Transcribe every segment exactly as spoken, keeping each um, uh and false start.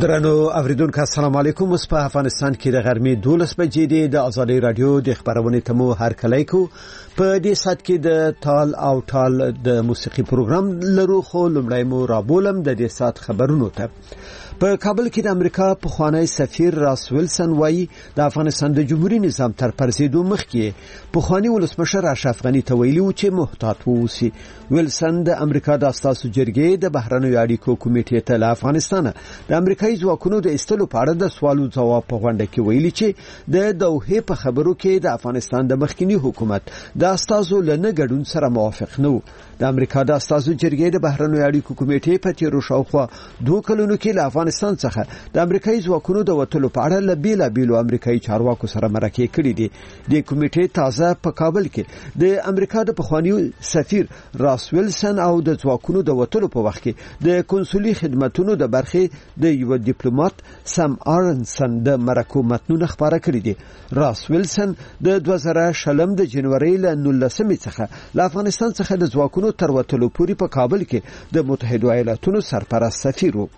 درنو اوریدونکو السلام علیکم. اوس په افغانستان کې د غرمې دولس بجې دی. د ازادي رادیو د خبرونې تمو هر کله کو په دې سات کې د تال او ټال د موسیقي پروګرام لرو، خو لمړی مو رابولم د دې سات خبرونو ته. په کابل کې د امریکا پخوانی سفیر راس ویلسن وایي د افغانستان د جمهوریت نظام تر پرځېدو مخکې پخوانی ولسمشر اشرف غنی ته ویلي و چې محتاط ووسی. ویلسن د امریکا د اساسو جرګې د بهرنیو اړیکو کمیټې ته له افغانستان د امریکایي ځواکونو د استلو په اړه د سوالو ځواب په غونډه کې ویلي چې د دوحې په خبرو کې د افغانستان د مخکنی حکومت د اساسو لنه ګډون سره موافق نه و. د امریکا د اساسو جرګې د بهرنیو اړیکو کمیټې په تیرو شاوخوا دوه کلونو کې له افغانستان څخه د امریکایي ځواکونو د وټلو په اړه له بیلا بیلو امریکایي چارواکو سره مرکه کړې دي. د کمیټې تازه په کابل کې د امریکا د پخوانی سفیر راس ویلسن او د ځواکونو د وټلو په وخت کې د کنسولي خدماتونو د برخې د یو ډیپلوماټ سم آرنسن د مرکو متنونه خبره کړې دي. راس ویلسن د دوه زره شلم د جنوري له نولسمې څخه له افغانستان څخه د ځواکونو تر وټلو پورې په کابل کې د متحده ایالاتونو سرپرست سفیر و.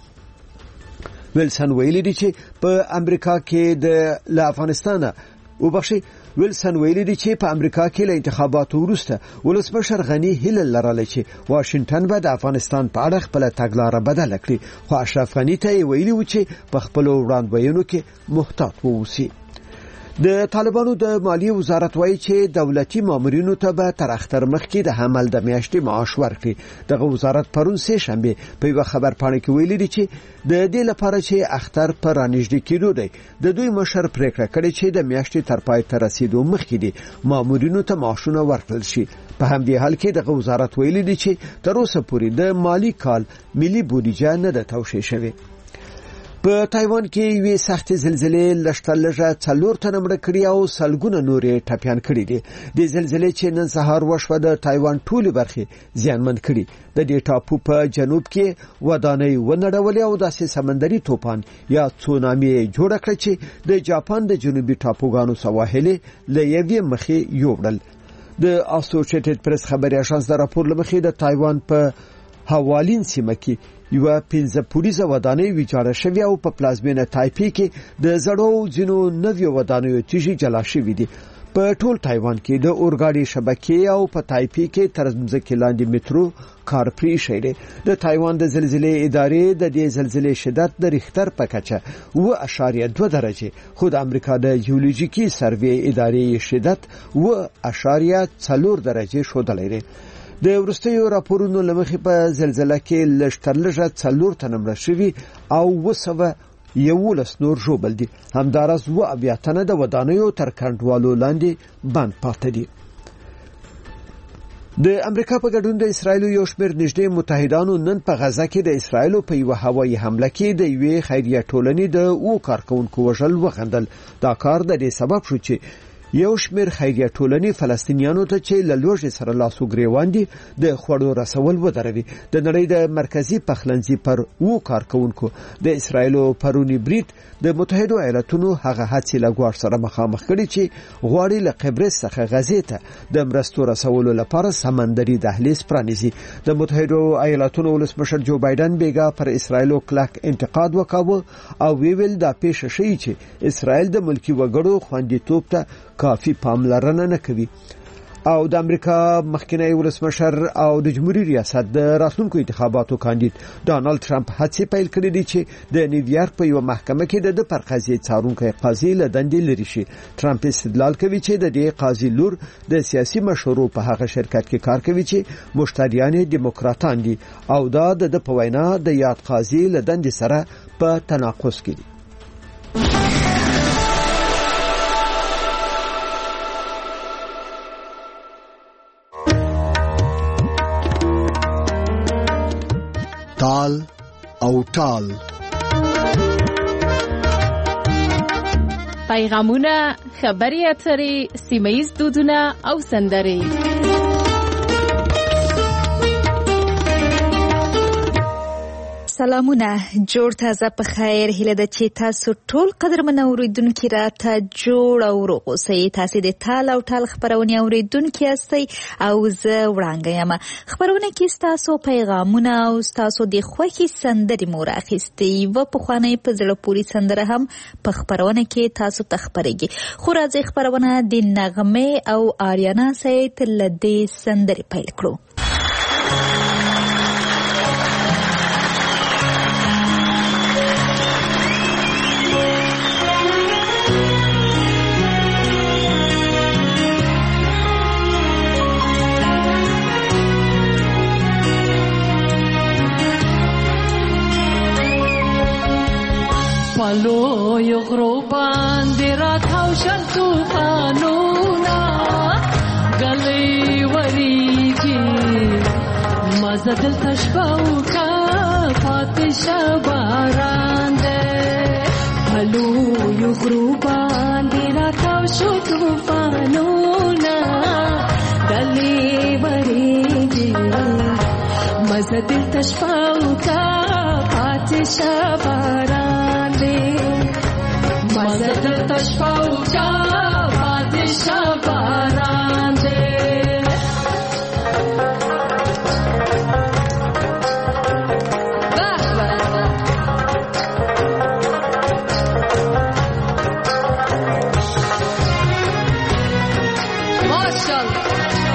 ویلسن ویلي دی چې په امریکا کې د له افغانستان وبخشي ویلسن ویلي دی چې په امریکا کې له انتخاباتو وروسته ولسمشر غنی هیله لرله چې واشنگټن به د افغانستان په اړه خپل تګلارې بدله کړي، خو اشرف غنی ته ویلي و چې په خپل وړاندوینو کې محتاط ووسی. د طالبانو د مالیې وزارت وایي چې دولتي مامورینو ته به تر اختر مخکې د حمل د میاشتې معاش ورکړي. دغه وزارت پرون سه شنبه په یو خبر پاڼه کې ویلي دی چې د دې لپاره چې اختر پر رانږدې کېدو دی، د دوی مشر پریکړه کړې چې د میاشتې تر پای ته رسیدو مخکې دي مامورینو ته معاشونه ورکړل شي. په همدې حال کې دغه وزارت ویلي دی چې تر اوسه پورې د مالی کال ملي بودیجه نه ده توشیح شوې. په تایوان کې یوې سختې زلزلې لشتلجه څلور تنه مړه کړي او سلګونه نورې ټپيان کړي دي. د زلزلې چې نن سهار وشوه د تایوان ټولې برخې زیانمن کړي. د دې ټاپو په جنوب کې ودانۍ ونړولې او داسې سمندري طوفان یا تسونامي جوړ کړ چې د جاپان د جنوبي ټاپوګانو سواحل له یوې مخې یوړل. د اسوسییټډ پریس خبري اژانس د راپور لمخې د تایوان په حوالین سیمه کې یو پنځه پولیسه ودانۍ ویجاړه شوې او په پلازمینه تایپی کې د زړو ځینو نویو ودانیو تیږي جلا شوې دي. په ټول تایوان کې د اورګاډي شبکې او په تایپی کې تر ځمکې لاندې مترو کار پرې شوی. د تایوان د زلزلې ادارې د دې زلزلې شدت د ریختر په کچه اوه اعشاریه دوه درجه، خو د امریکا د جیولوژیکي سروې ادارې شدت اوه اعشاریه څلور درجه ښودلی دی. د ورستیو راپورونو لمخې په زلزلې کې لشترلجه څلور تنه مړه شوي او وسوه یولس نور ژوبل دي. همداراز و بیا تنه د ودانیو تر کنټرول لاندې بند پاتې دي. د امریکا په ګډون د اسرایل یو شمېر نږدې متحدانو نن په غزه کې د اسرایل په یو هوایي حمله کې د یوې خیریه ټولنې د او کارکونکو وژل وغندل. دا کار د دې سبب شو چې یو شمېر خیریه ټولنې فلسطینیانو ته چې له لوږې سره لاسو ګریوان دي د خوړو رسول ودروي. د نړۍ د مرکزی پخلنځي پر او کارکونکو د اسرایل پرونی برید د متحده ایالاتونو هغه هڅې له ګواښ سره مخامخ کړي چې غواړي له قبرس څخه غزې ته د مرستو رسولو لپاره سمندري دهلیز پرانیزي. د متحده ایالاتونو ولسمشر جو بایدن بیګا پر اسرایل کلک انتقاد وکاوه او ویل دا پیښه شي چې اسرایل د ملکی وګړو خوندیتوب ته کافی پاملرنه نه کوي. او د امریکا مخکنی ولسمشر او د جمهوریت ریاست د راتلونکو انتخاباتو کاندید ډانلډ ټرمپ هڅې پیل کړې دي چې د نیویارک په یو محکمه کې د پر قضیې څارونکي قاضي له دندې لري شي. ټرمپ استدلال کوي چې د دې قاضي لور د سیاسي مشورو په هغه شرکت کې کار کوي چې مشتریان دیموکراتان دي او دا د په وینا د یاد قاضي له دندې سره په تناقض کې دي. تال او ټال پیغامونه، خبري اترې، سیمه‌ییز دودونه او سندرې. سلامونه جوړ تازه په خیر هیله ده چې تاسو ټول قدرمن اوریدونکو راته جوړ او روغ اوسئ. تاسو د تال او ټال خبرونه اوریدونکو یاستئ او زه وړاندې یم. خبرونه کې تاسو پیغامونه او تاسو د خوښي سندري مور اخیستي و په خوانې په زړه پوری سندره هم په خبرونه کې تاسو تخبرېږي. خو راځي خبرونه د نغمه او آریانا سید لدی سندري پیل کړو. پلو یو غرو باندې راتاو شل طوفانونه غلې وریږي مزه دلته شپه وکا پاتې شه باران دی. پلو یو غرو باندې راتاو شل طوفانونه غلې وریږي مزه دلته شپه وکا پاتې شه باران مزدل تشفاوچا پادشا باران دے. ماشاءاللہ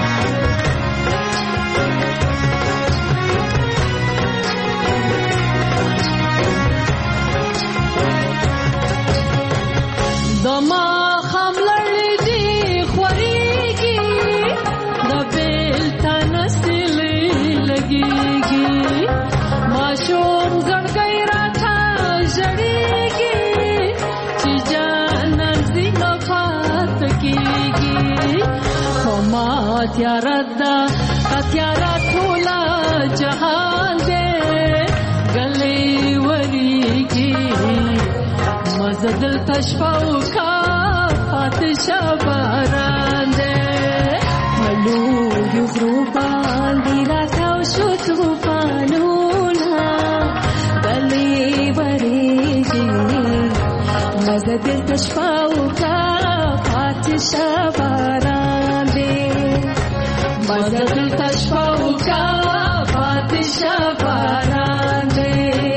دما خام لړې دي خوريږي د بیل تنسلې لګيږي ماشوم زړګي راته ژړېږي چې جانان زینو پات کېږي خو ما تیار ده تیار ټوله جهان دې ګلې وریږي مزدل تشفاو کا پاتشا باران دے. پلو یو غرو باندې راتاو شو طوفانونه غلې وریږي مزدل تشفاو کا پاتشا باران دے. مزدل تشفاو کا پاتشا باران دے.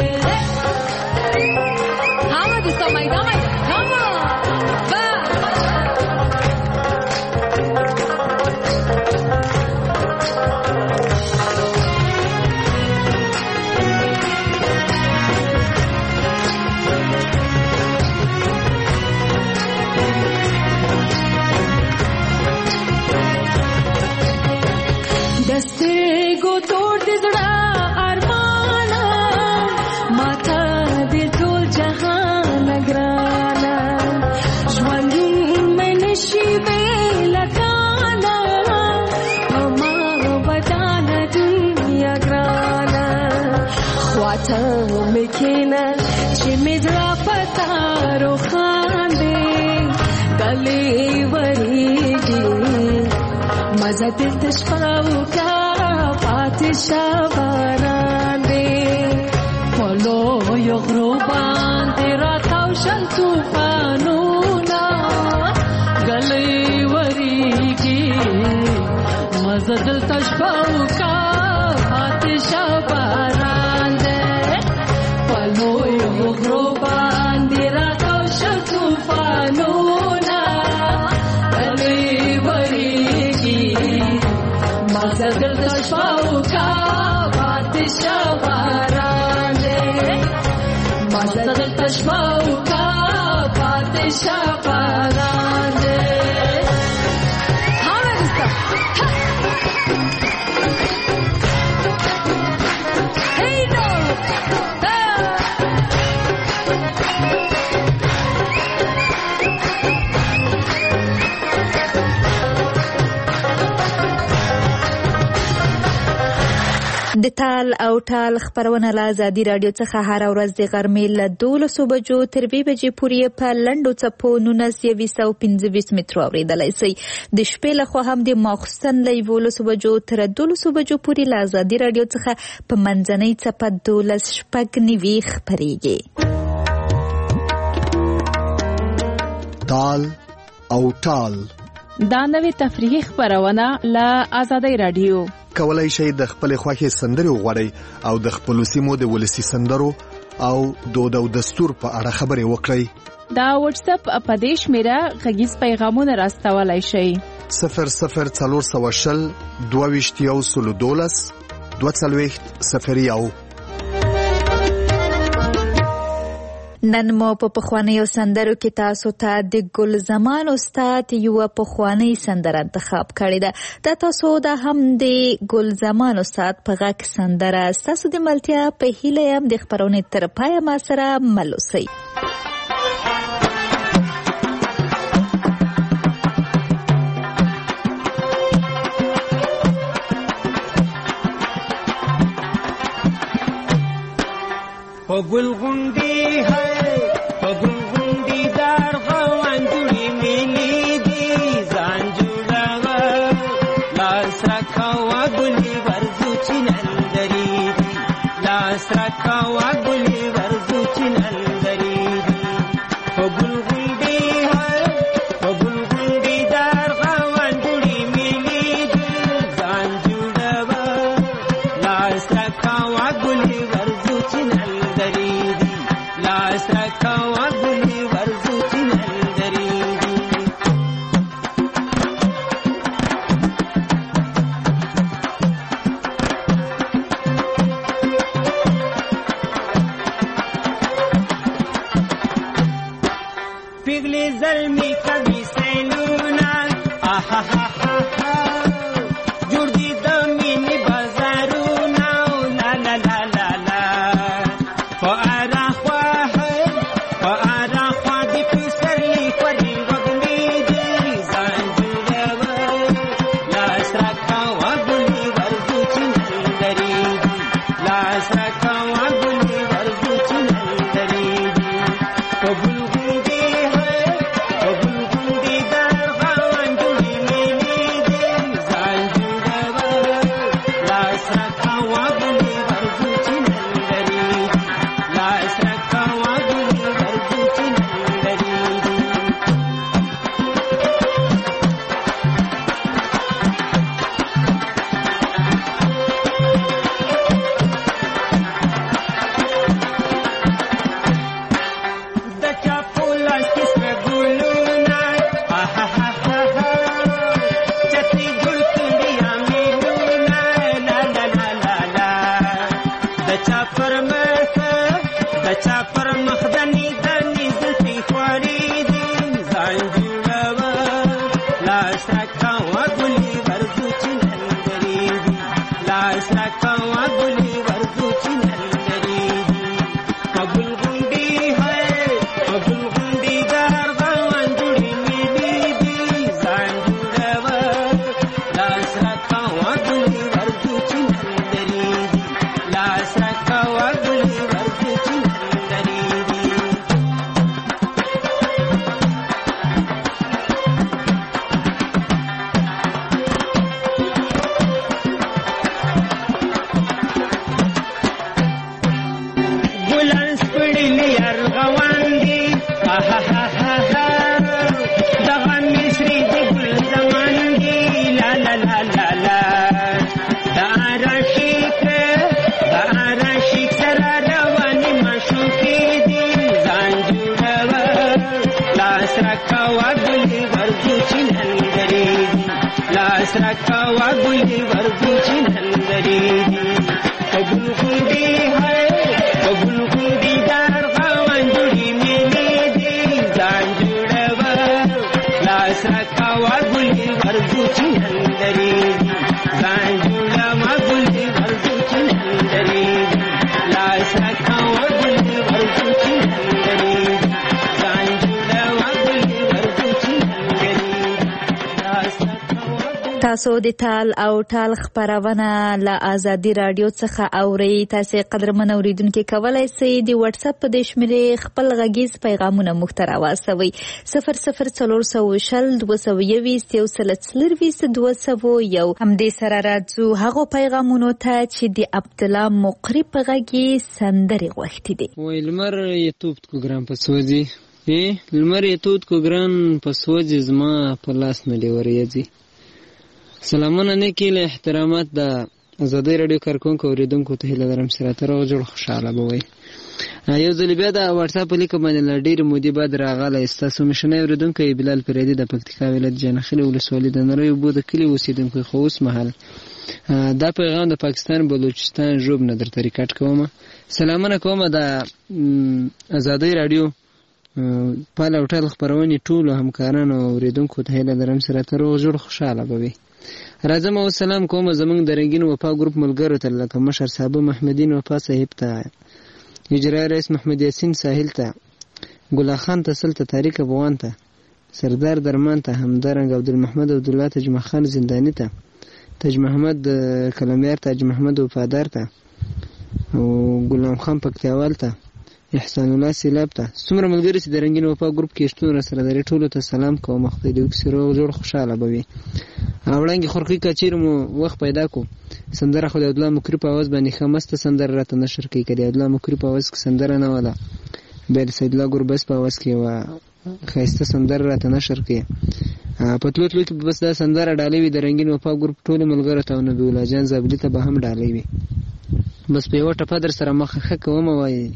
مکینا چې مزرا پتارو خاندې گلې وریږي مزه دل تشپاو کا پاتشا باران دې. پلو یو غرو باندې راتاو شل طوفانونه غلې وریږي مزه دل تشپاو کا پاتشا باران دې. پلو یو غرو باندې راتاو شل طوفانونه غلې وریږي مزه دل تشپاو کا پاتشا باران دے. مزه دل تشپاو کا پاتشا باران دے. د تال او ټال خبرونه له ازادي رادیو څخه هر ورځ د غرمې له دولسو بجو تر دوه بجې پورې په لنډو څپو نولس یو سوه پنځه ویشت مترو اورېدلی شئ. د شپې لخوا هم د ماخوستن له یولسو بجو تر دولسو بجو پورې له ازادي رادیو څخه په منځنۍ څپه دولس شپږ نوي خپرېږي. تال او ټال دا نوې تفریحي خبرونه له ازادي رادیو. کولای شئ د خپل خوښې سندرې وغواړئ او د خپل سیمو د ولسی سندرو او دود او دستور په اړه خبرې وکړئ. دا واتس اپ په دې شمیره غږیز پیغامونه راستولای شئ. صفر صفر څلور سوه شل دوه ویشت یو سلو دولس دوه څلوېښت صفر یو. نن مو په پخوانیو سندرو کې تاسو ته د ګل زمان استاد یو پخوانی سندره انتخاب کړې ده. دا تاسو دا هم د ګل زمان استاد په غږ سندره ستاسو د ملتیا په هیله یم د خبرونې تر پایه ما سره مل اوسئ. پگل غنڈی ہے پگل غنڈی دار غوان جوڑی میلی دی زان جوڑا لاس رکھوا گلی ورزو چنندری دی لاس رکھوا گلی ورزو چنندری دی. پگل غنڈی ہے پگل غنڈی دار غوان جوڑی میلی دی زان جوڑا لاس رکھوا گلی ورزو چنندری لاس رکھوا گلی ورزو چنندری دی. پگلی ظلمی کبھی سیلونا آہا ہا ہا ہا جوڑ دی دمینی بازارونا لا لا لا لا لا فارا تاسو د تال او ټال خبرونه له آزادي رادیو څخه اورئ. تاسو قدرمن اوریدونکو کولای شئ د واتس اپ په شمیرې خپل غږیز پیغامونه موږ ته راوستئ. صفر صفر څلور سوه شل دوه سوه یوویشت یو سل څلرویشت دوه سوه یو. همدې سره راځو هغو پیغامونو ته چې د عبدالله مقری په غږ سندرې غوښتي دي. وای لمر یتوب کو ګران په سوځي ای لمر یتوب کو ګران په سوځي زما په لاس نه دی وریځي. سلامونه نیکی له احترامات د آزادی رادیو کارکونکو اوریدونکو ته هیله لرم چې راته روغ جوړ خوشاله به وئ. یو ځل بیا د واتس اپ لیک باندې له ډېرې مودې بعد راغلی ستاسو مشنی اوریدونکی بلال فریدي د پکتیکا ولایت جانخیل ولسوالي د نریو اوبو د کلي اوسېدونکی خو اوس مهال دا پیغام د پاکستان بلوچستان ژوب نه درته ریکارډ کوم. سلامونه کوم د آزادی رادیو پال او ټال خبرونې ټولو همکارانو او اوریدونکو ته هیله لرم چې راته روغ جوړ خوشاله به وئ. راځم او سلام کوم زمونږ د رنګین وفا ګروپ ملګرو ته لکه مشر صاحب محمدین وفا صاحب ته، اجرا رئیس محمد یاسین ساحل ته، ګلا خان ته، سلطه طارق افغان ته، سردار درمان ته، همدارنګ عبدالمحمد عبدالله تاج خان زندانی ته، تاج محمد کلمیار تاج محمد وفادار ته او غلام خان پکتیاوال ته، احسان الله سیلاب ته. څومره ملګري چې د رنګین وفا ګروپ کې شتون را سره لري ټولو ته سلام کوم. خدای دې وکړي روغ جوړ خوشاله به وي. وړاندې خورقي کچیر مو وخت پیدا کو سندره خو د عبدالله مکری په आवाज باندې خمسته سندره راته نشر کوي کړي. عبدالله مکری په आवाज کې سندره نه ولا بل سید الله ګوربس په आवाज کې وا خاصه سندره راته نشر کوي. په تلو تلو کې بس دا سندره ډالې وي د رنګین وفا ګروپ ټول ملګرو ته نبی الله جان زابلی ته به هم ډالې وي. بس په یو ټپه در سره مخه کوم وای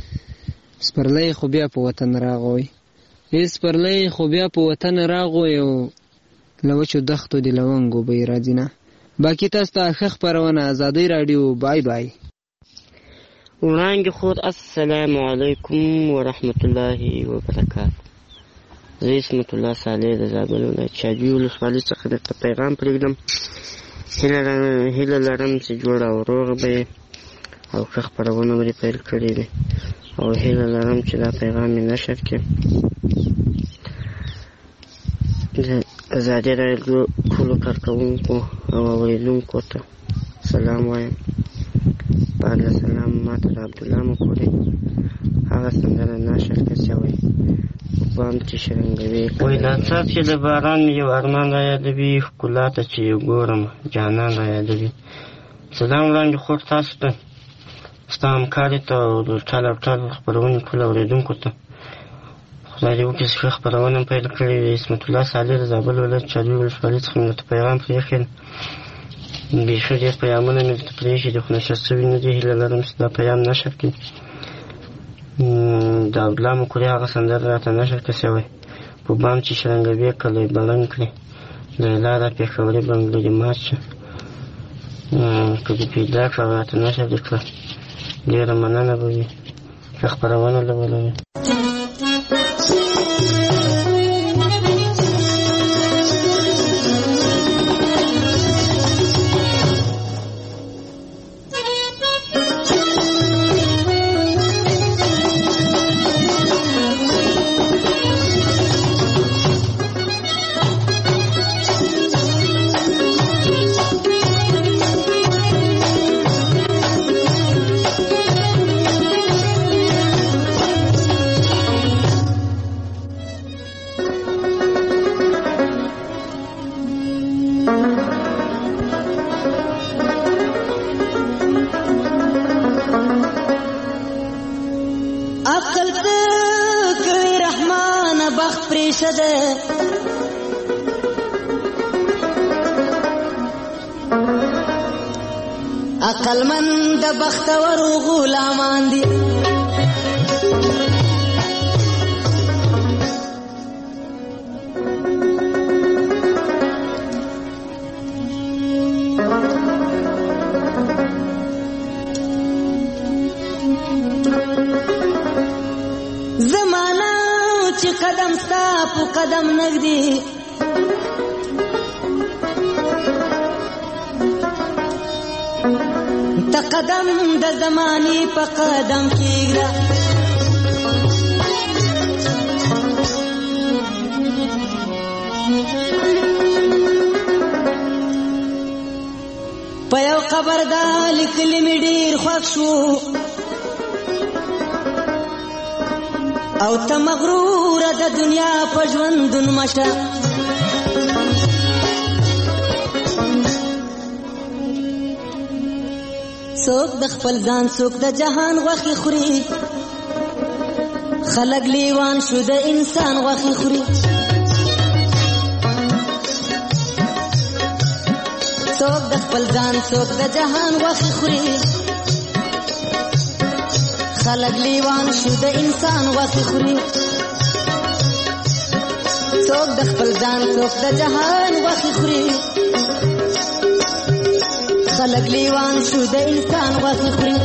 سپرلی خو بیا په وطن راغوي هیڅ سپرلی خو بیا په وطن راغوي او لوچو دختو دی لونگو بی راځینه. باقی تاسو ته ښه خبرونه آزادی رادیو. بای بای. وړاندې خور السلام علیکم ورحمت الله وبرکاته. زه اسمت الله صالح د زابل ولایت چاجوی ولسوالۍ څخه درته پیغام پرېږدم. هیله لرم چې جوړ او روغ به او ښه خپرونه مې پیل کړې وي او هیله لرم چې دا پیغام مې نشر کړي. د آزادي رادیو ټولو کارکوونکو او اوریدونکو ته سلام وایم. بعد له سلام ماته د عبدالله مکوري هغه سندره نشر کړه وایي بام چې شرنګوي وایي دا څاڅکي د باران یو ارمان را یادوي ښکلا ته چې یو ګورم جانان را یادوي. سلام وړاندې خور تاسو ته ستا همکارې ته او د ټال او ټال خپرونې ټولو اوریدونکو ته خدای دې وکړي چې ښه خپرونه م پیل کړې وي. اسمت الله صالح د زابل ولایت چاجوی ولسوالۍ څخه مې درته پیغام پرېښی بیخي ډېر پیغامونه مې درته پرېښي دي خو نشر شوي نه دي. هیله لرم چې دا پیغام نشر کړي. د عبدالله مکوري هغه سندره راته نشر کړه شوی په بام چې شرنګوي کلی بلند کړي لیلا را پېښوري بنګلو دې مات شه که دې پیدا کړه راته نشر دې کړه ډېره مننه به وي. ښه خپرونه له ولوي. عقلمند د بختور غلامان دي زمانہ چې قدم ستا په قدم نږدې ته قدم د زمانې په قدم کېږده په یو قبر دا لیکلي مې ډېر خوښ شو او ته مغروره د دنیا په ژوندون مشه څوک د خپل ځان څوک د جهان غوښې خوري خلک لیوان شو د انسان غوښې خوري څوک د خپل ځان څوک د جهان غوښې خوري خلک لیوان شو د انسان غوښې خوري څوک د خپل ځان څوک د جهان غوښې خوري خلق لیوان شو د انسان غوښې خوري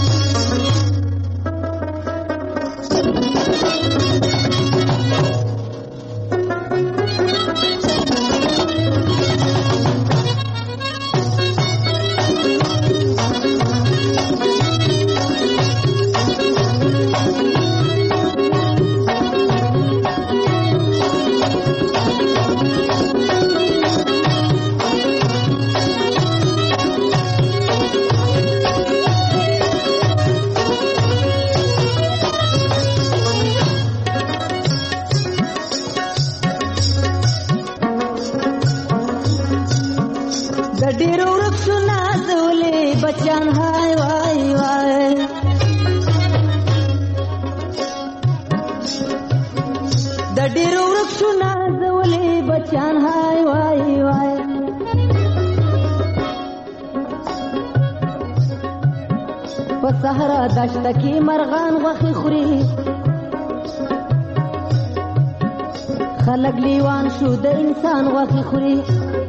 صحرا دشت کی مرغان غوښې خوري خلک لیوان شو د انسان غوښې خوري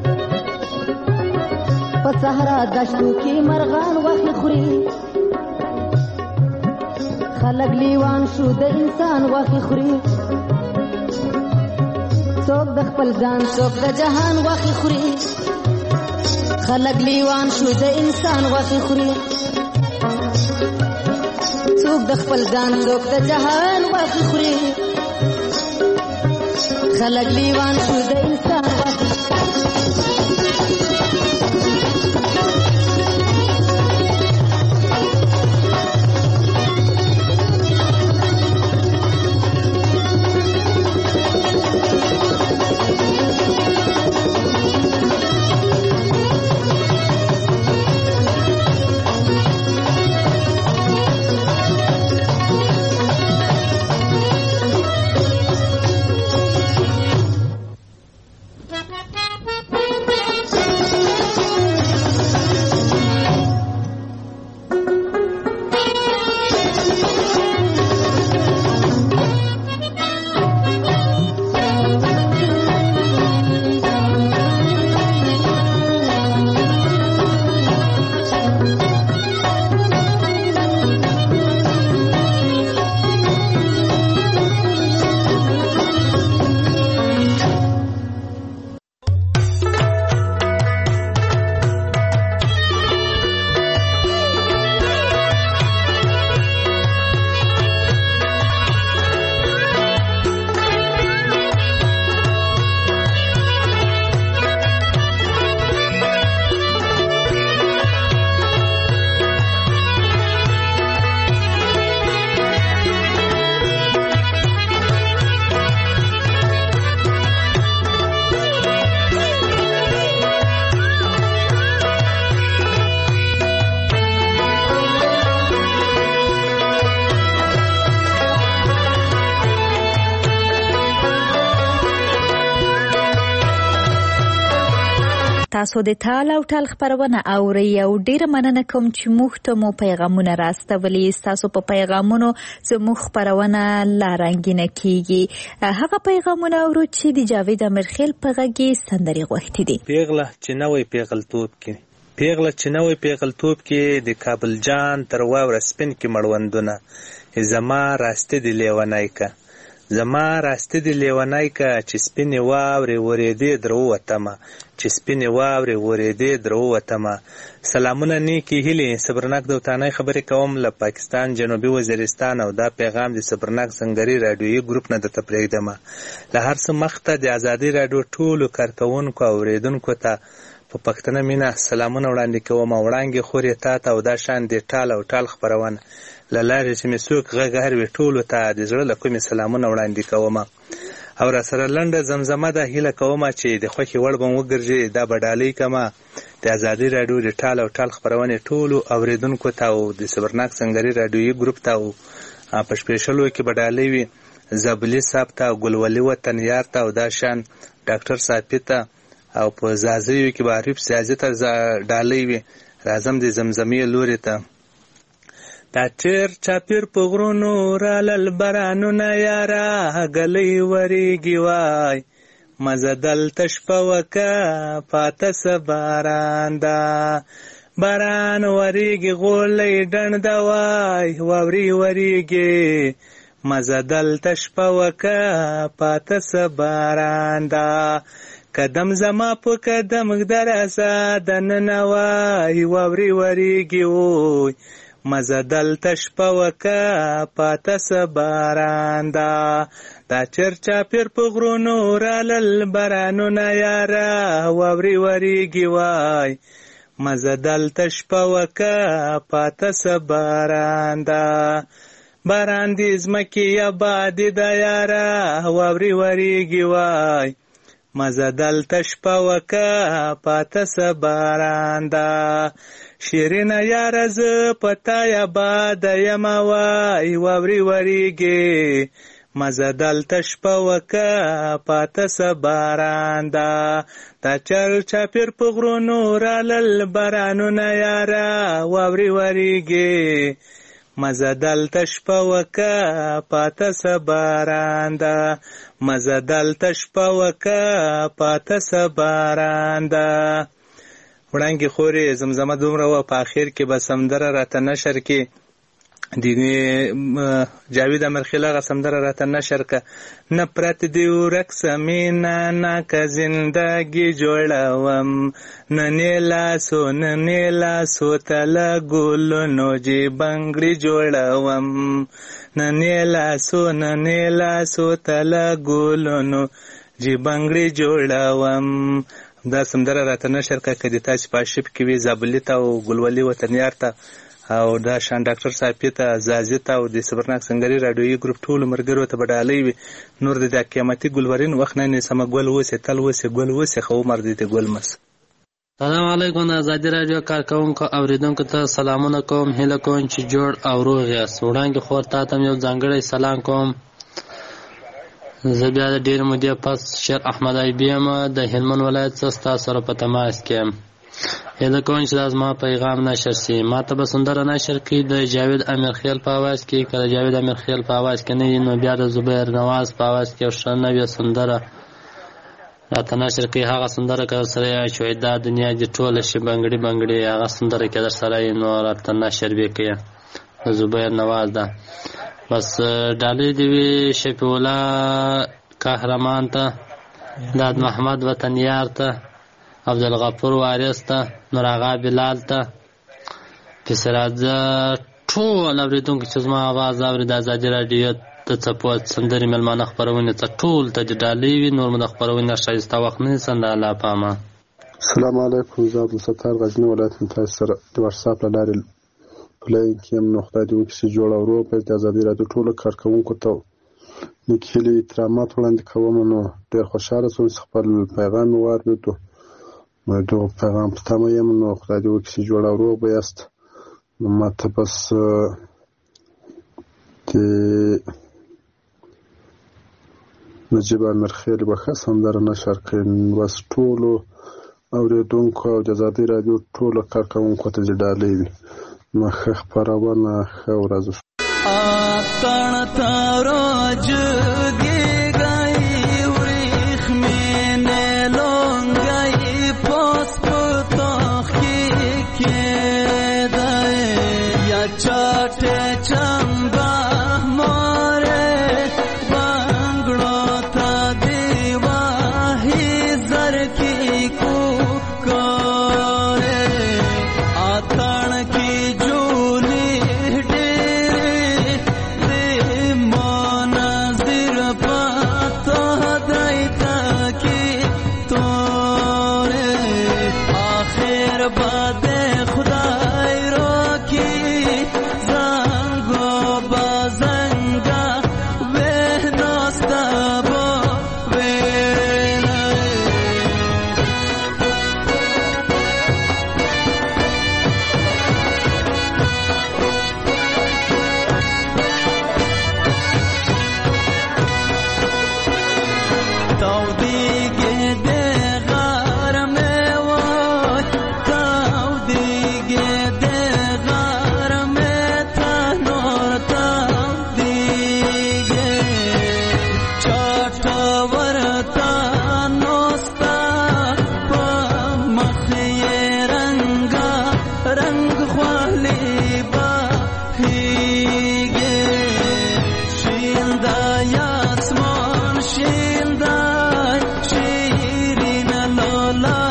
په صحرا دشتو کې مرغان غوښې خوري خلک لیوان شو د انسان غوښې خوري څوک د خپل ځان څوک د جهان غوښې خوري خلک لیوان شو د انسان غوښې خوري څوک د خپل ځان څوک د جهان غوښې خوري خلک لیوان شو د انسان غوښې تاسو د تال او ټال خبرونه اورئ او ډیره مننه کوم چې موږ ته مو پیغامونه راستولي تاسو په پیغامونو زموږ خبرونه لا رنګینه کیږي هغه پیغامونه اورو چې د جاوید امرخیل په غږی سندري غوښتي دي پیغله چې نوې پیغلتوب کې پیغله چې نوې پیغلتوب کې د کابل جان تر واور سپین کې مړوندونه زما راسته دی لیونای کا زما راسته دی لیونای کا چې سپینې واورې ورېدې درو وتمه چې سپینې واورې ورېدې درو وتمه سلامونه نیکی هیلې صبرناک دوتانای خبرې کوم له پاکستان جنوبي وزیرستان او دا پیغام د صبرناک سنگري رادیویي ګروپ نه درته پرېږدم له هر څه مخته د ازادي رادیو ټولو کارکونکو او اوریدونکو ته په پښتنه مینه سلامونه وړاندې کوم. وړاندې خورې تا ته او دا شان د ټال او ټال خبرونه له لارې چې مې څوک غږ هر وي ټولو ته د زړه له کومې سلامونه وړاندې کوم. او را سره لنډه زمزمه ده هیله کوم چې د خوښې وړ به وګرځي دا به ډالۍ کما د ازادي راډیو د ټال او ټال خبرونه ټولو اوریدونکو ته او د صبرناک سنگري راډیوي ګروپ ته او په سپیشلو کې به ډالۍ وي زبلی صاحب ته ګلولي وطن یار ته او دا شان ډاکټر صاحب ته او په زازیو کې به عارف سیاضي ته ډالۍ وي. راځم د زمزمې لوري ته. دا چیر چاپیر په غرونو رالل بارانونه یاره غلی وریږي وای مزه دلته شپه وکه پاته څه باران ده باران وریږي غولی ډنډه وای واوري وریږي مزه دلته شپه وکه پاته څه باران ده قدم زما په قدم درځه دننه وای واوري وریږي وای مزه دلته شپه وکه پاته څه باران ده دا چرچا پیر په غرونو رالل بارانونه یاره واوري وریږي وای مزه دلته شپه وکه پاته څه باران ده باران دې ځمکې ابادي ده یاره واوري وریږي وای مزه دلته شپه وکه پاته څه باران ده شیرینه یاره زه په تا یاباده یمه وای واوري وریږي مزه دلته شپه وکه پاته څه باران ده دا چل چاپیر په غرونو رالل بارانونه یاره واوري وریږي مزه دلته شپه وکه پاته څه باران ده مزه دلته شپه وکه پاته څه باران ده. وړاندې خورې زمزمه دومره وه په اخر کې به سندره راته نشر کې د جاوید امرخیل هغه سندره راته نشر که نه پرت دی ورک سمینا نه که زندگی جوړوم نه نیلاسو نه نیلاسو تله ګلونو جی بنګړي جوړوم نه نیلاسو نه نیلاسو تله ګلونو جی بنګړي جوړوم. دا سندره راته نشر که که د تاسې په آرشیف کې وي زابلي ته او ګلولي وطنیار ته او دا شان ډاکټر صاحب ته زازي ته او د صبرناک سنگري راډیوي ګروپ ټولو ملګرو ته به ډالۍ وي. نور د دا قیامتي ګلورین وخت نه نیسمه ګل اوسې تل اوسې ګل اوسې خو عمر دې ته ګل مس. سلام علیکم د ازادي راډیو کارکوونکو اوریدونکو ته سلامونه کوم. هیله کوم چې جوړ او روغ یاست. وړاندې خور تا ته یو ځانګړی سلام کوم. زه بیا د ډېرې مودې پس شیر احمد ایبي یم د هلمند ولایت څخه ستاسو سره په تماس کې یم. هیله کوم چې دا زما پیغام نشر سي. ما ته به سندره نشر کړي د جاوید امیرخیل په اواز کې. که د جاوید امیرخیل په اواز کې نه وي نو بیا د زبیر نواز په اواز کې یو ښه نوې سندره راته نشر کړي. هغه سندره که در سره یې چې دا دنیا دې ټوله شي بنګړي بنګړي هغه سندره که در سره یې نو راته نشر بې کړي د زبیر نواز ده. بس ډالۍ دې وي شفیع الله قهرمان ته داد محمد وطنیار ته عبدالغفور وارث ته نور آغا بلال ته پسراځه ټول اورېدونکو چې زما اواز اوري د ازادي راډیو د څپو سندرې مېلمانه خپرونې ته ټول ته د ډالۍ وي. نور مو د خپرونې ښایسته وخت نه نیسم د الله په امان. السلام علیکم. زه عبدالستار غزني ولایت یم تاسو سره د واتساپ له لارې پلاین کې یم. نو خدای دې وکړي چې جوړ او روغ د ازادي راډیو ټولو کارکوونکو ته نیک هیلې احترامات وړاندې کوم. نو ډېر خوشحاله شوم چې خپل پیغام مې واورېدو. نو دغه پیغام په تمه یم. نو خدای دې وکړي چې جوړ او روغ به یاست. نو ما ته بس د نجیب امیرخیل به ښه سندره نشر کړي. بس ټولو اورېدونکو او د ازادي راډیو ټولو کارکوونکو ته دې ډالۍ وي. نو ښه خپرونه ښه ورځ. آتن تاراج دی گئی وریخ میں نیلون گئی پاس پتاخ کی کے دائے یا چاٹے چمبا مارے بانگڑا تا دیواہی زر کی کو کارے آتن کی جولی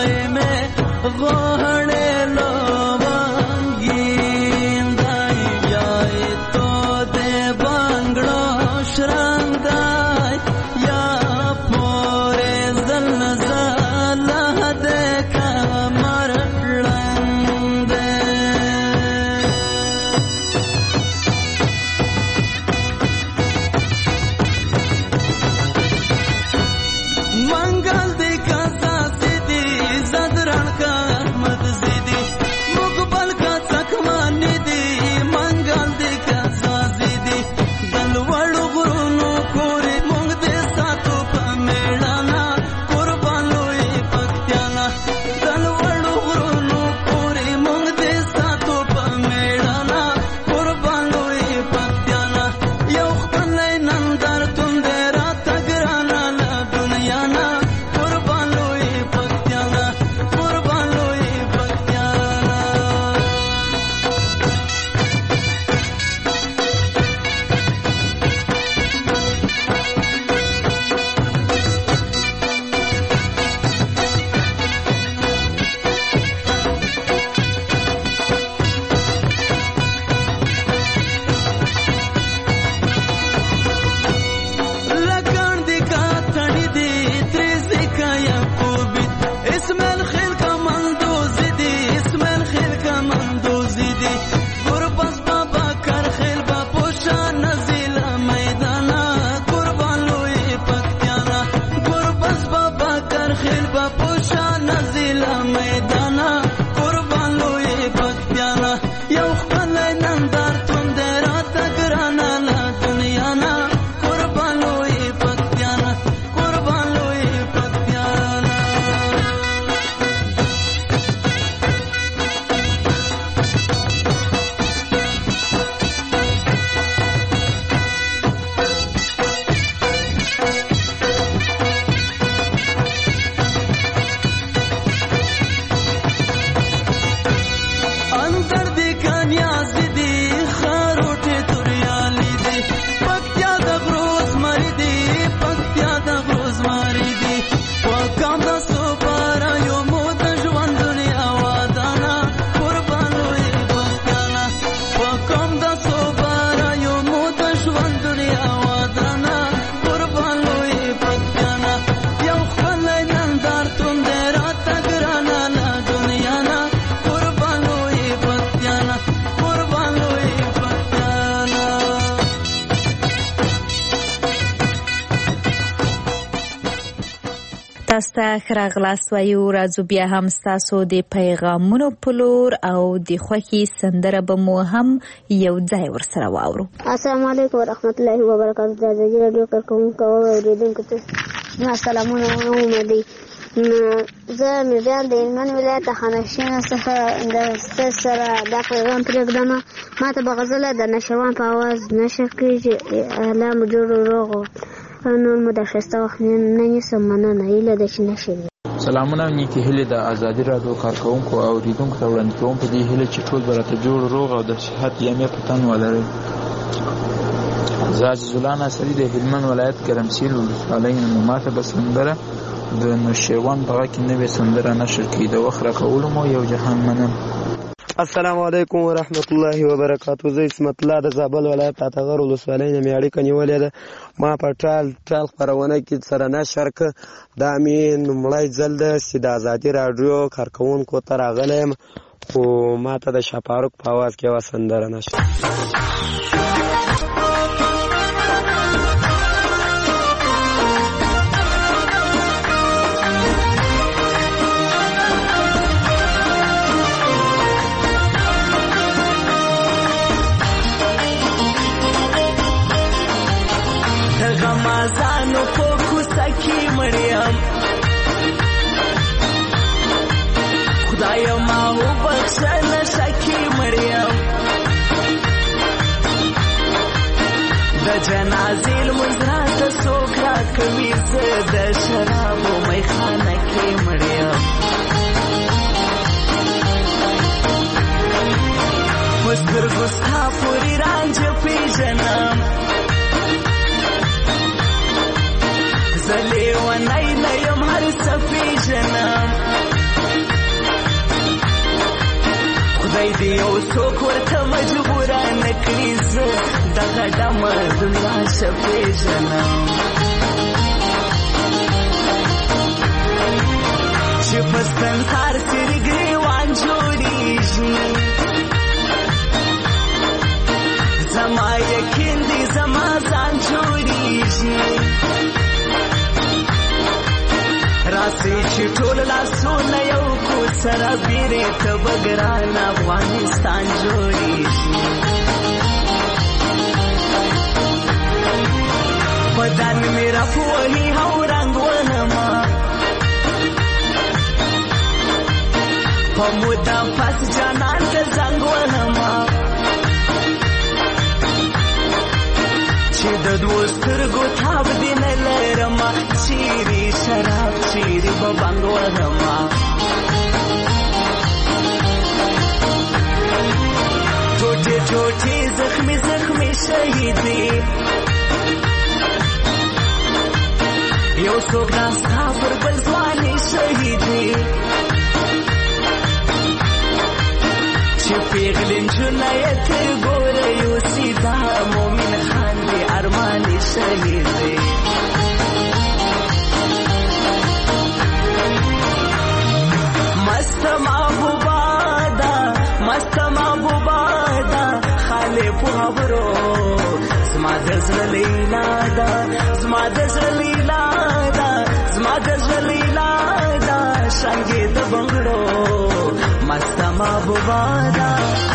تاسو ته ښه راغلاست وایو. راځو بیا هم ستاسو د پیغامونو په لور او د خوښي سندره به مو هم یو ځای ورسره واورو. السلام علیکم ورحمت الله وبرکاتہ. د ازادي راډیو کارکونکو او اوریدونکو ته ما سلامونه ومنئ. زه میرجان د هلمند ولایت خانشین څخه د ستاسو سره دا پیغام پرېږدم. ما ته به غزله د نشوان په اواز نشر کړي چې الله مو جوړ روغ نور مو د ښایسته وخت نه نیسم. مننه. هیله ده چې نشي. سلامونه او نیکې هیلې د ازادي راډیو کارکونکو او اوریدونکو ته وړاندې کوم په دې هیله چې ټول به راته جوړ روغ او د صحت یمې په تن ولرئ. زه عزیز الله ناصري د هلمند ولایت ګرمسیر ولسوالۍ یم. ما ته به سندره د نوشیروان په غږ کې نوې سندره نشر کړي. د وخت راکولو مو یو جهان منم. السلام علیکم ورحمت الله وبرکاتہ. زه اسمت الله د زابل ولایت اتغر ولسوالۍ نه اړیکه نیولې ده. ما په ټال ټال خپرونه کې سره نشر کړ. دا مې لومړی ځل ده چې د ازادي راډیو کارکوونکو ته راغلی یم، خو ما ته د شاپاروک په اواز کې یوه سندره نشر غمازانو په کوڅه کې مړیم، خدایا ما وبخښه نشه کې مړیم، د جنازې لمونځ راته څوک راکوي، زه د شرابو میخانه کې مړیم. په سترګو ستا پورې رانجه پېژنم، زه لیونی نه یم هر څه پېژنم، څوک ورته مجبور نه کړي زه دغه ډمه دنیا ښه پېژنم چې په ستنهار سرې ګریوان جوړېږي زما یقین دی زما ځان جوړېږي راسئ چې ټول لاسونه یو کو سره بیرې ته به ګران افغانستان جوړېږي بدن مې رفوهي او رنګ وهمه په موده پس جانان ته زنګ وهمه چې د دوو سترګو تاب دې نه لرمه چیرې شراب چیرې به بنګ وهمه ټوټې ټوټې زخمې زخمې شهیدې یو څوک ناستا پر بل ځوانې شهیدې چې پیغلې نجونه یې تر ګوره یوسي دا مومن خان دې ارمانې شهیدې مست محبوبه ده مست محبوبه ده خالې په خبرو زما د زړه لیلا ده زما د زړه لیلا ده زما د زړه لیلا ده شانګې د بنګړو مست محبوبه ده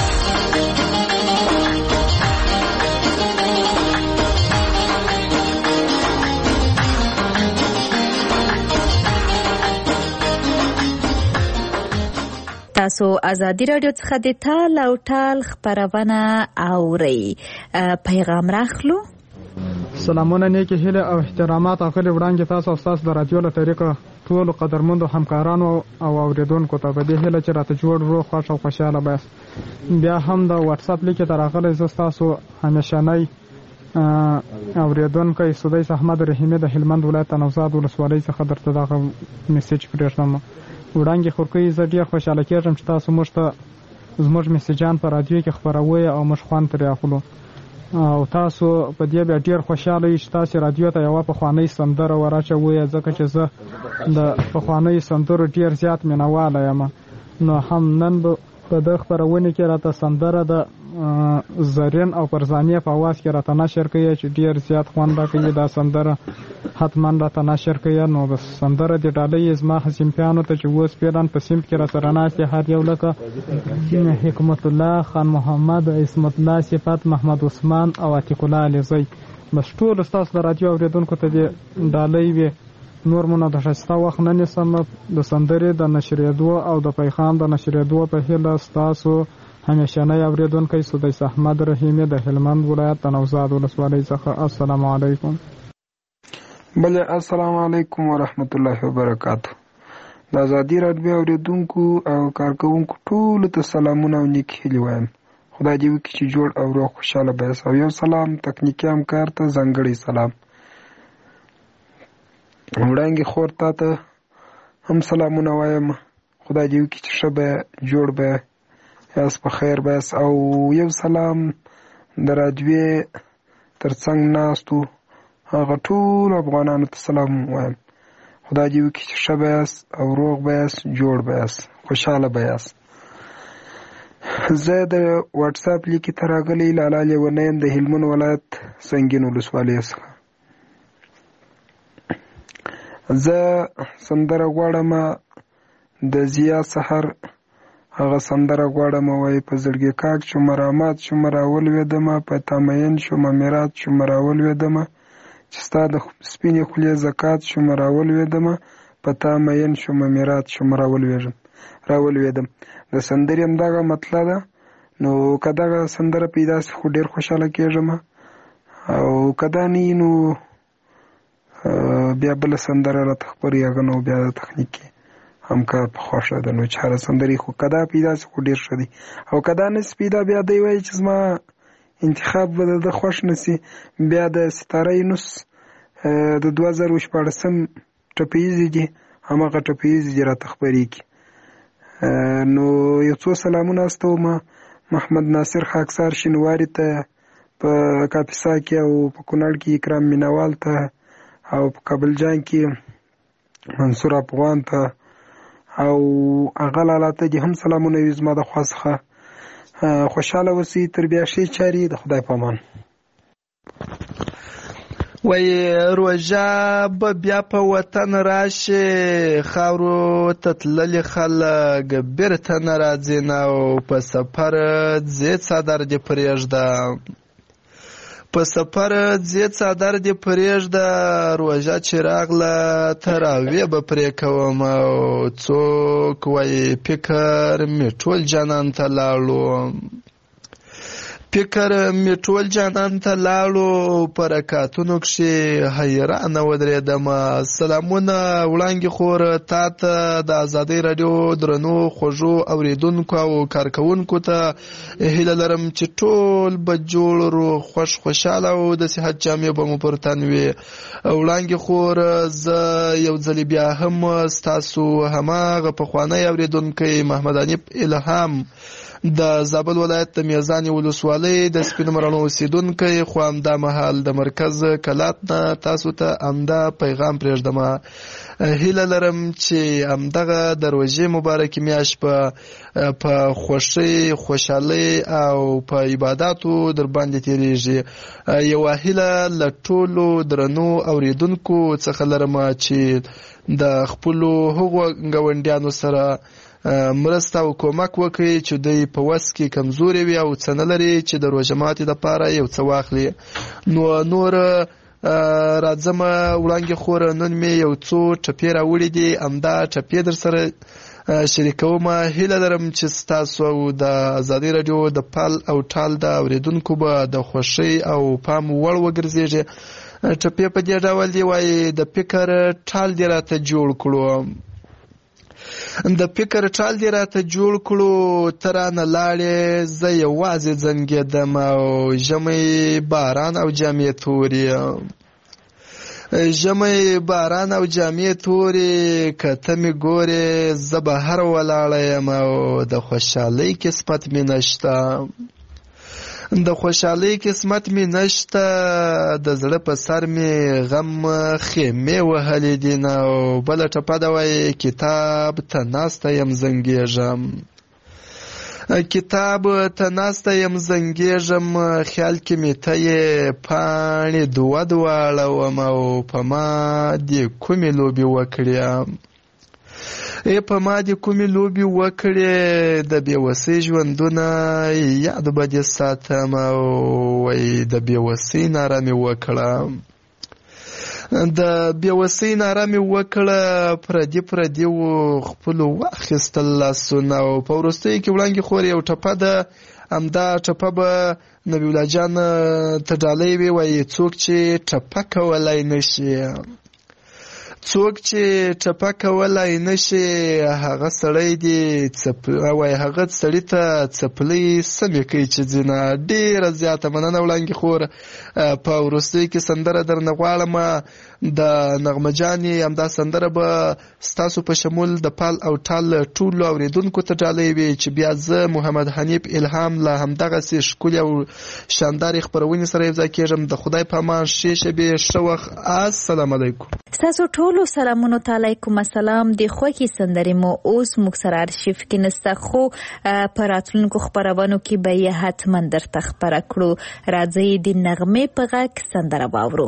تاسو ازادي رادیو څخه د تال او ټال خبرونه اورئ. پیغام راخلو. سلامونه نیکی هیله او احترامات اخلي وړاندې تاسو او تاسو د رادیو له طریقه ټول قدرمنو همکارانو او اوریدونکو ته په دې هیله چې راته جوړ روغ خوښ او خوشاله بس. بیا هم د واتس اپ لیکه تراغله ز تاسو همیشنۍ اوریدونکو سودیس احمد رحیمی د هلمند ولایت نوزاد ولسوالۍ څخه درته دا میسج پرېږدم. وړاندې خورکې زه ډېر خوشاله کېږم چې تاسو موږ ته زموږ میسجان په رادیو کې خپروئ او موږ خوند ترې اخلو او تاسو په دې بیا ډېر خوشاله یئ چې تاسې رادیو ته یوه پخوانۍ سندره وراچوئ ځکه چې زه د پخوانیو سندرو ډېر زیات مینهواله یم. نو هم نن به په د خپرونې کې راته سندره د زرین او پرزانیه په اواز کې راته نشر کوي چې ډېر زیات خوند راکوي. دا سندره حتما راته نشر کوي. نو د سندره د ډالۍ زما حسیمپیانو ته چې اوس پیران په سیمت کې راسره ناست دي هر یو لکه حکمت الله خان محمد عصمت الله صفت محمد عثمان او عتیق الله علیزی بس ټول ستاسو د رادیو اوریدونکو ته د ډالۍ وي. نور مونږ د ښایسته وخت نه نیسم د سندرې د نشرېدو او د پیغام د نشرېدو په هیله ستاسو همیشنۍ اوریدونکی سودیس احمد رحیمی د هلمند ولایت د نوزاد ولسوالۍ څخه. السلام علیکم. بله السلام علیکم ورحمت الله وبرکاتو. د ازادي رادیو اوریدونکو او کارکوونکو ټولو ته سلامونه او نیک هیلې وایم. خدای دې وکړي چې جوړ او روغ خوشحاله به یاست. او یو سلام تکنیکي همکار ته ځانګړی سلام. وړانګې خور تا ته هم سلامونه وایم. خدای دې وکړي چې ښه به جوړ به یاست په خیر به یاست. او یو سلام د رادیوې تر څنګ ناستو هغه ټول افغانانو ته سلام وایم. خدای دې وکړي چې ښه به یاست او روغ به یاست جوړ به یاست خوشحاله به یاست. زه د واټس اپ لیکې ته راغلی لالا لیونی یم د هلمند ولایت سنګین ولسوالۍ څخه. زه سندره غواړم د ضیا سحر هغه سندره غواړم وایي په زړګي کاک شوم رامات شوم راولوېدمه په تامین شوم میرات شوم راولوېدمه چې ستا د سپینې خولې زکات شوم راولوېدمه په تامین شوم میرات شوم راولوېږم راولوېدم. د سندرې همدغه مطلب ده. نو که دغه سندره پیدا سي خو ډېر خوشحاله کېږم او که دا نه نو بیا بله سندره راته خپرې هغه نو بیا د تخنیکي همکار په خوښه ده. نو چې هره سندرې خو که دا پیدا سي خو ډېر ښه دی. او که دا نه سي پیدا بیا دی وایي چې زما انتخاب به د ده خوښ نه سي بیا د ستاره یونس د دوه زره شپاړسم ټپییزې دي همغه ټپییزې دي راته خپرې کړي. نو یو څو سلامونه استوم محمد ناصر خاکسار شینواري ته، په کاپیسا کې او په کونړ کې اکرام مینوال ته، او په کابل جان کې منصور افغان ته او هغه لالا ته دې هم سلامونه وي زما د خوا څخه. خوشحاله اوسئ تر بیا ښې چارې، د خدای په امان. وای روژه به بیا په وطن راشي، خاورو ته تللي خلک بیرته نه راځي نه، او په سفر ځې څادر دې پرېږده، په سفر ځې څادر دې پرېږده، روژه چې راغله تراویح به پرې کوم. او څوک وایي فکر مې ټول جانان ته لاړو، فکر مې ټول جانان ته لاړو، په رکعتونو کښې حیرانه ودرېدم. سلامونه وړانګې خور تا ته، د ازادۍ راډیو درنو خوږو اورېدونکو او کارکوونکو ته هیله لرم چې ټول به جوړ روغ خوښ خوشحاله او د صحت جامې به مو پر تن وي. وړانګې خور زه یو ځلې بیا هم ستاسو هماغه پخوانی اورېدونکی محمد حنیف الهام د زابل ولایت د میزانې ولسوالۍ د سپینو مرڼو اوسېدونکی، خو همدا مهال د مرکز کلات نه تاسو ته همدا پیغام پرېږدم. هیله لرم چې همدغه د روژې مبارکې میاشت په په خوښۍ خوشحالۍ او په عباداتو در باندې تېرېږي. یوه هیله له ټولو درنو اورېدونکو څخه لرم چې د خپلو هغو ګاونډیانو سره مرسته او کومک وکړي چې دوی په وس کې کمزوري وي او څه نه لري چې د روژه ماتې دپاره یو څه واخلي. نو نور راځم وړانګې خوره، نن مې یو څو ټپې راوړي دي، همدا ټپې در سره شریکوم. هیله لرم چې ستاسو او د ازادۍ راډیو د پال او ټال د اورېدونکو به د خوښۍ او پام وړ وګرځېږي. ټپې په دې ډول دی، وایي د فکر ټال دې راته جوړ کړو، د فکر ټال دې راته جوړ کړو، ته رانه لاړې زه یوازې زنګېدم، او ژمی باران او جامې تورې، ژمی باران او جامې تورې، که ته مې ګورې زه بهر ولاړه یم، او د خوشحالۍ قسمت مې نشته، د خوشحالۍ قسمت مې نشته، د زړه په سر مې غم خیمې وهلې دي نه. او بله ټپه ده، وایي کتاب ته ناسته یم زنګېږم، کتاب ته ناسته یم زنګېږم، خیال کې مې ته یې پاڼې دوه دوه اړوم، او په ما دې کومې لوبې وکړې، ای په ما دې کومې لوبې وکړې، د بېوسۍ ژوندونه یاد به دې ساتم، او وایي د بېوسۍ ناره مې وکړه، د بېوسۍ ناره مې وکړه، پردي پردي وو خپلو واخیستل لاسونه. او په وروستیو کې وړانګې خور یو ټپه ده، همدا ټپه به نبي الله جان ته ډالۍ وي، وایي څوک چې ټپه کولی نشي، څوک چې ټپه کولی نشي هغه سړی دی وایي هغه سړي ته څپلۍ سمې کوي چې ځینه. ډېره زیاته مننه وړانګې خور. په وروستیو کې سندره درنه غواړم، د نغمه جانې همدا سندره به ستاسو په شمول د پال او ټال ټولو اورېدونکو ته ډالۍ وي، چې بیا زه محمد حنیف الهام له همدغسې ښکلې او شاندارې خپرونې سره یو ځای کېږم. د خدای په امان، ښې شپې، ښه وخت. السلام علیکم. ستاسو ټولو سلامونو ته علیکم السلام. د خوښې سندرې مو اوس موږ سره ارشیف کې نسته، خو په راتلونکو خپرونو کې به یې حتما درته خپره کړو. راځئ د نغمې په غږ سندره واورو.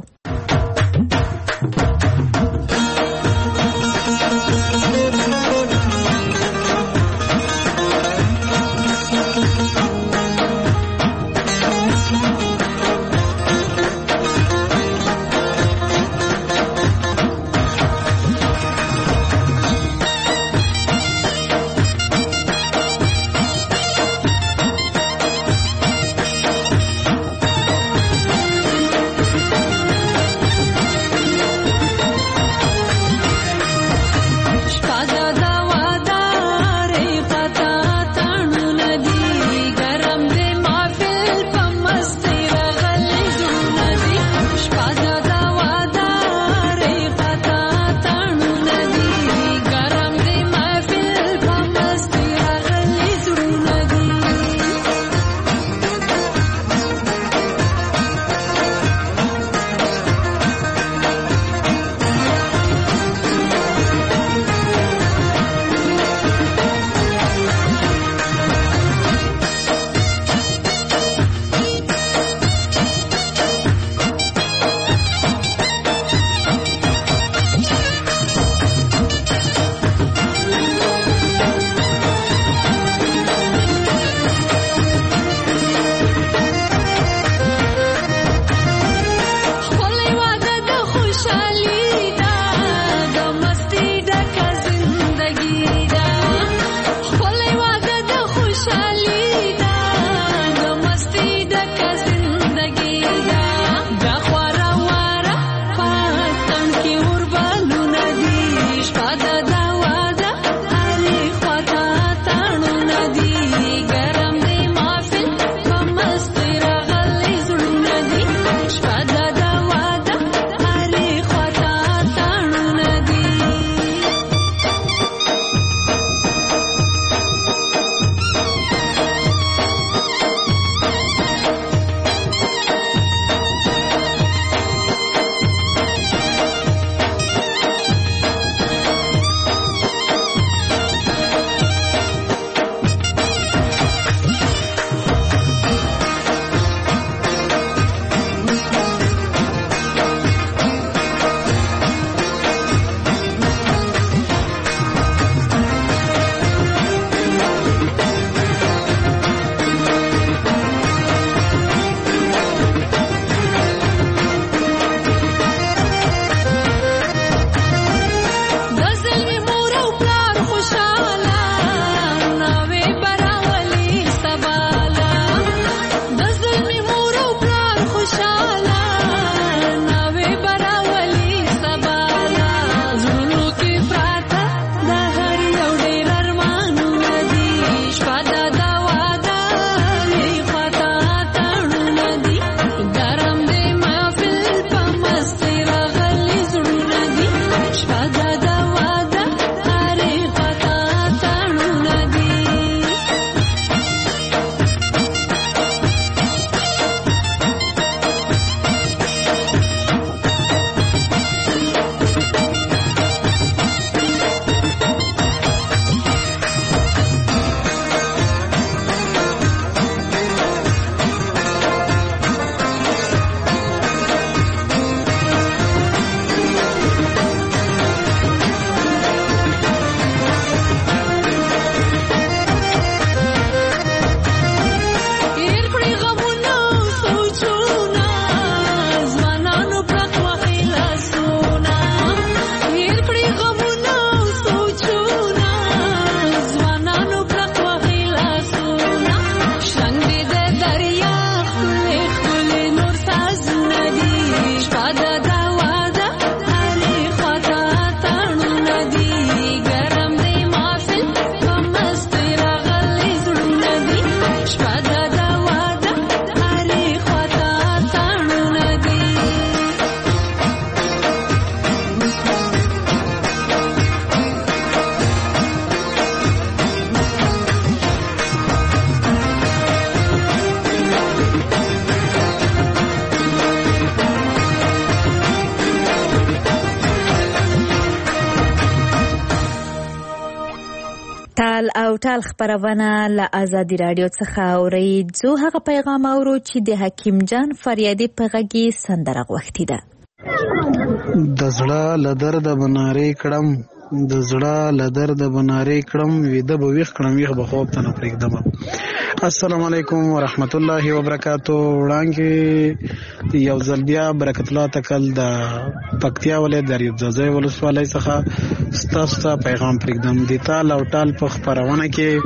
او ټال خبرونه له آزادي رادیو څخه اورئ. زه هغه پیغام اورو چې د حکیم جان فریادي په غږی سندره غوښتې ده. د زړه له درده بنارې کړم، د زړه له درده بنارې کړم، ویده به ویښ کړم، ویښ به خوب ته نه پرېږدم. السلام علیکم ورحمت الله وبرکاتو. وړاندې یو ځل بیا برکت الله تکل د پکتیا ولایت د ریب ځاځی ولسوالۍ څخه ستاسو ته پیغام پرېږدم. د تال او ټال په خپرونه کې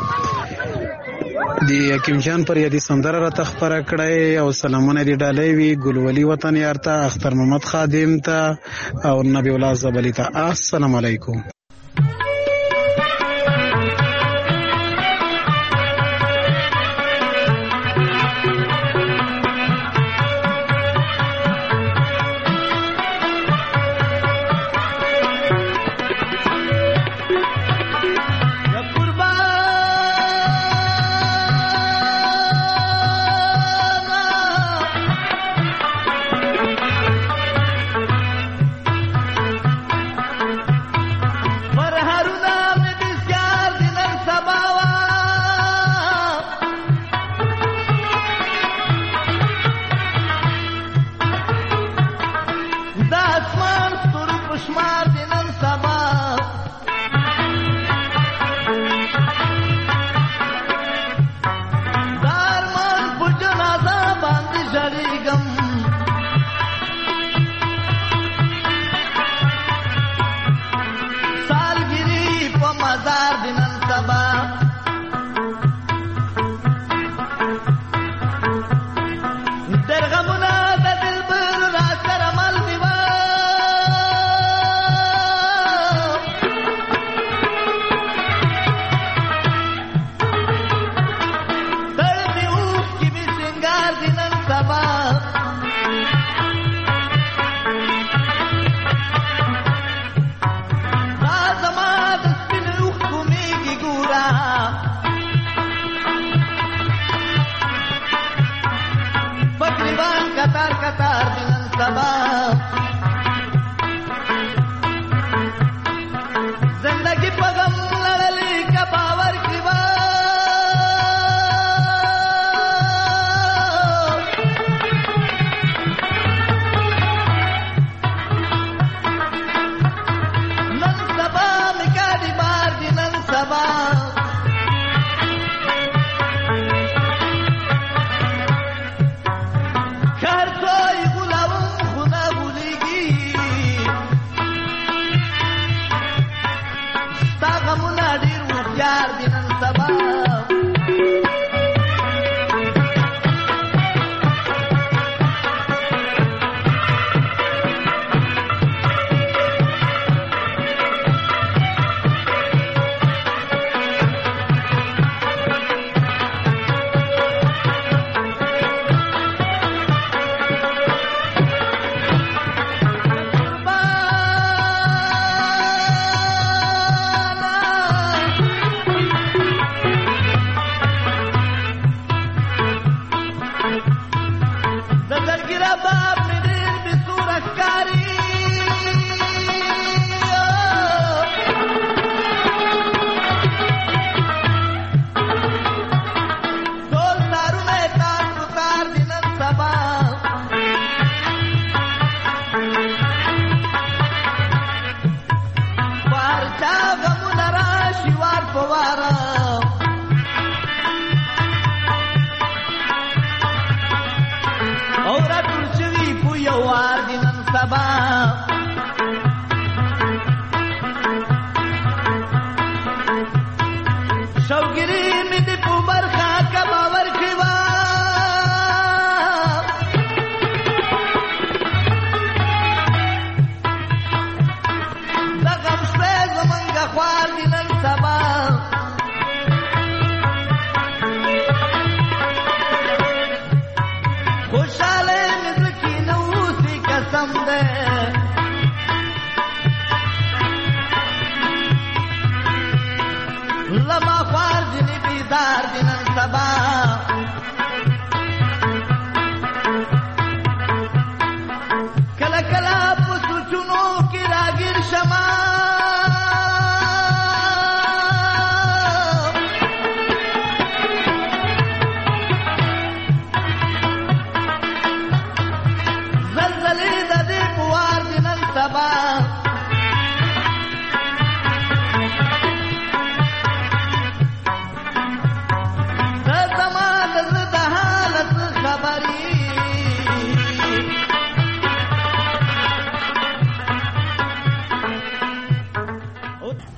د حکیم جان پر یادی سندره راته خپره کړی او سلامونه دې ډالۍ وي ګلولي وطن یار ته، اختر محمد خادم ته او نبی الله زبلی ته. السلام علیکم.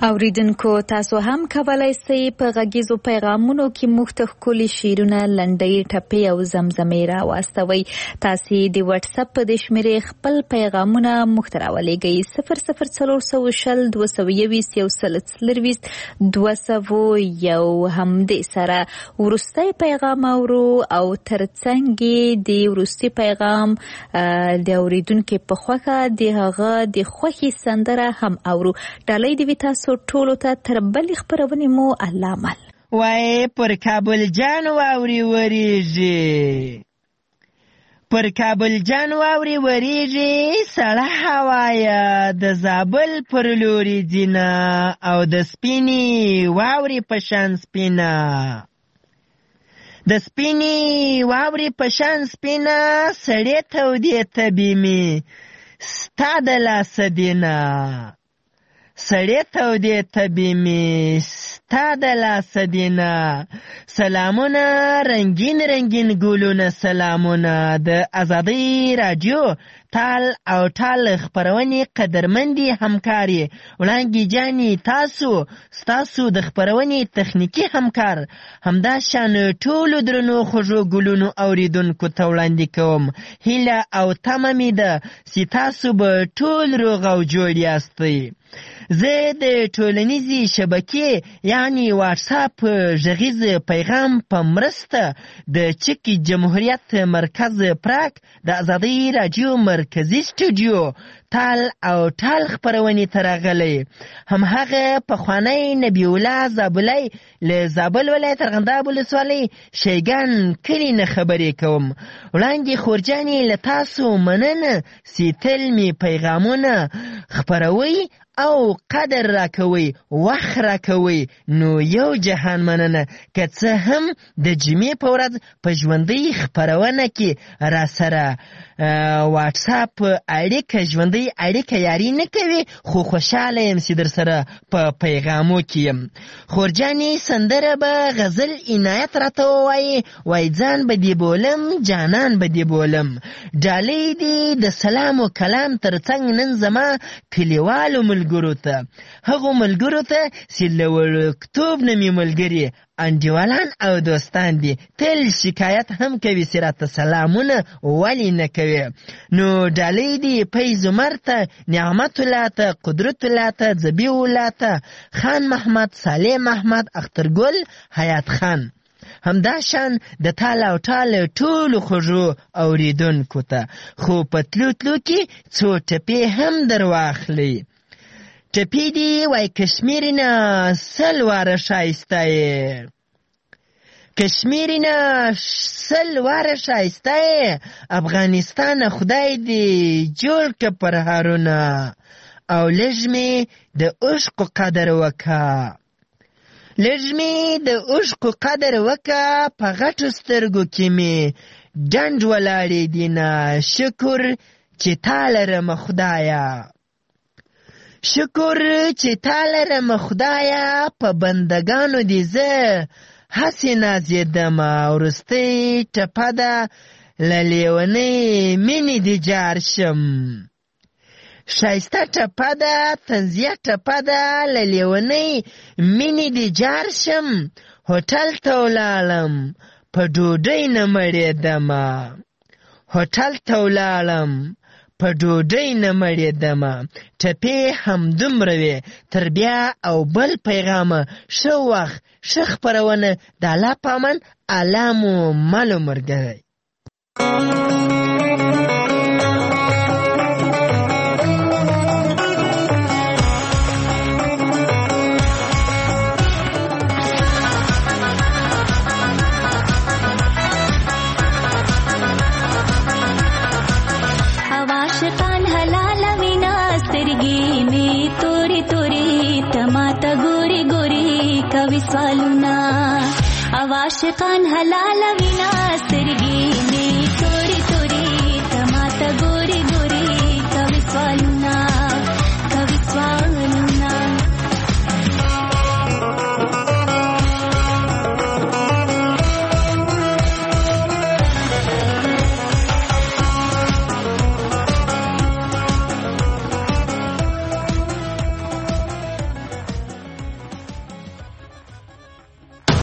اوریدونکو تاسو هم کولای شئ په غږیزو پیغامونو کې موږ ته ښکلي شعرونه، لنډۍ، ټپې او زمزمې راواستوئ. تاسو د واتس اپ په شمیرې خپل پیغامونه موږ ته راولېږئ. صفر صفر څلور سوه شل دوه سوه یویشت یو سل څلرویشت دوه سوه یو. همدې سره وروستی پیغام اورو او ترڅنګ د وروستي پیغام د اوریدونکو په خوښه د هغه د خوښې سندره هم اورو. ډالۍ د تاسو ټولو ته تر بلې خپرونې مو الله مل. وای پر کابل جان واوري وریږي، پر کابل جان واوري وریږي، سړه هوایا د زابل پر لوري ځینه او د سپینې واوري په شان سپینه، د سپینې واوري په شان سپینه، سړې تودې تبې مې ستا د لاسه دینه، سړې تودې تبې مې ستا د لاسه دینه. سلامونه رنگین رنگین ګلونه، سلامونه د ازادۍ راډیو تال او ټال خپرونې قدرمندي همکاري وړانګې جانې، تاسو ستاسو د خپرونې تخنیکي همکار همدا شان ټولو درنو خوږو ګلونو اوریدونکو ته وړاندې کوم. هیله او تمه مې ده چې تاسو به ټول روغ او جوړ یاستئ. زه د ټولنیزې شبکې یعنی واتساپ غږیز پیغام په مرسته د چک جمهوریت مرکز پراک د ازادۍ راډیو مرکزی سټوډیو تال او ټال خپرونې ته راغلی. همهغه پخوانی نبی الله زابلی له زابل ولایت ارغنداب ولسوالۍ شیګان کلي نه خبرې کوم. وړاندې خورجانې له تاسو مننه چې تل مې پیغامونه خپروئ او قدر راکوي، وخت راکوي. نو یو جهان مننه که څه هم د جمعې په ورځ په ژوندۍ خپرونه کې را سره واتساپ اړیکه ژوندۍ اړیکه یاري نه کوي، خو خوشحاله یم چې در سره په پیغامو کې یم. خورجانې سندره به غزل عنایت راته ووایي، وای ځان به دې بولم جانان به دې بولم. ډالۍ دې د سلام و کلام ترڅنګ نن زما کلیوالو ملګرو ته، هغو ملګرو ته چې له وړکتوب نه مې ملګري انډیوالان او دوستان دي، تل شکایت هم کوي چې راته سلامونه ولې نه کوي. نو ډالۍ دي فیض عمر ته، نعمت الله ته، قدرت الله ته، ذبیح الله ته، خان محمد، صالح محمد، اخترګل، حیات خان، همدا شان د تال او ټال ټولو خوږو اوریدونکو ته. خو په تلو تلو کې څو ټپې هم در واخلئ. ټپې دي وای کشمیر نه سل واره ښایسته یې، کشمیر نه سل واره ښایسته یې، افغانستان خدای دې جوړ که پرهارونه، او لږ مې د عشقو قدر وکه، لږ مې د عشقو قدر وکه، په غټو سترګو کې مې ډنډ ولاړې دینه. شکر چې تا لرم خدایه، شکر چې تا لرم خدایه، په بندگانو دې زه هسې نازېدمه. وروستۍ ټپه ده له لیونۍ مینې دې جار شم، ښایسته ټپه ده طنزیه ټپه ده له لیونۍ مینې دې جار شم. هوټل ته ولاړم په ډوډۍ نه مړېدمه، هوټل ته ولاړم په ډوډۍ نه مړېدمه. ټپې همدومره وې، تر بیا او بل پیغامه ښه وخت ښه خپرونه. د الله په امان، الله مو مل ملګری. विस्वालुना आवाशकान हलाल विना स्तरगी